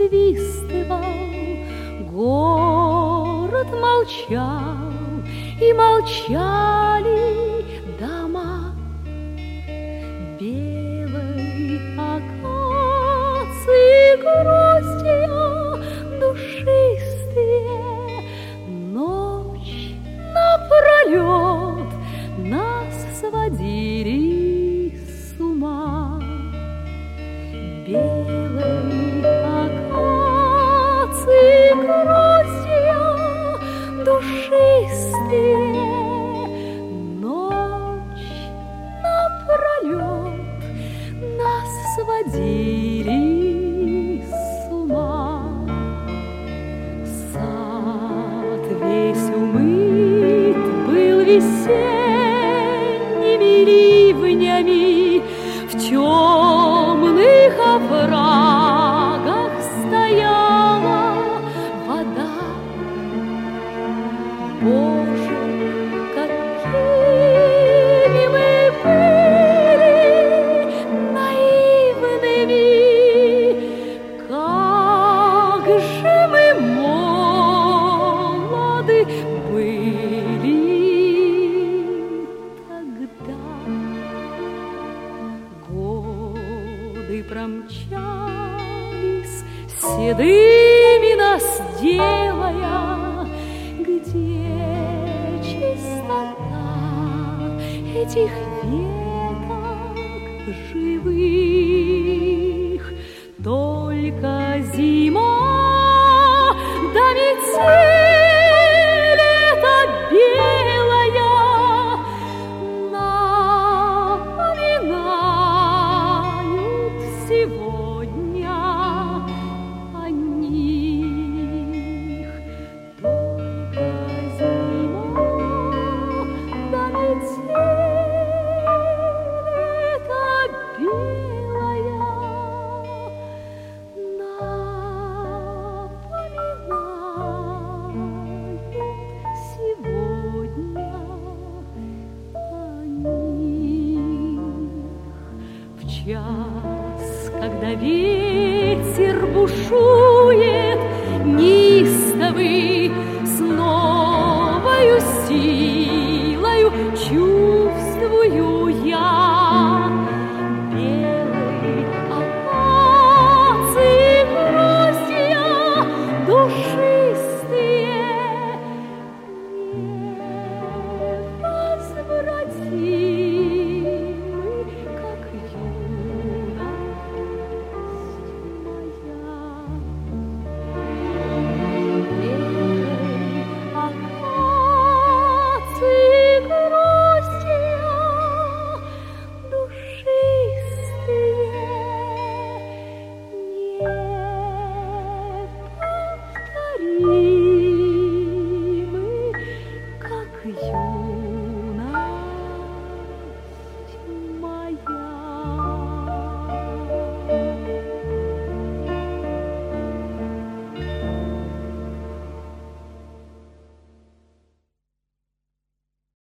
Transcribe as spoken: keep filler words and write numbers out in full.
насвистывал, город молчал, и молчали дома. Белой акации гроздья душистые, ночь напролет нас сводили с ума. Белой акации гроздья душистые, ночь напролет нас сводили с ума. Сад весь умыт был весенними ливнями, в темных оврагах стояла вода. Боже, какими мы были наивными, как же мы молоды были тогда. Годы промчались, седыми нас делая. Где чистота этих веток живых? Только зима да метель эта белая напоминают сегодня о них. Только зима да метель эта белая напоминают сегодня о них. В час, когда ветер бушует неистовый, с новою силою чувствую я. Белой акации гроздья душистые, невозвратимы, как юность моя. Белой акации гроздья душистые, неповторимы, как юность.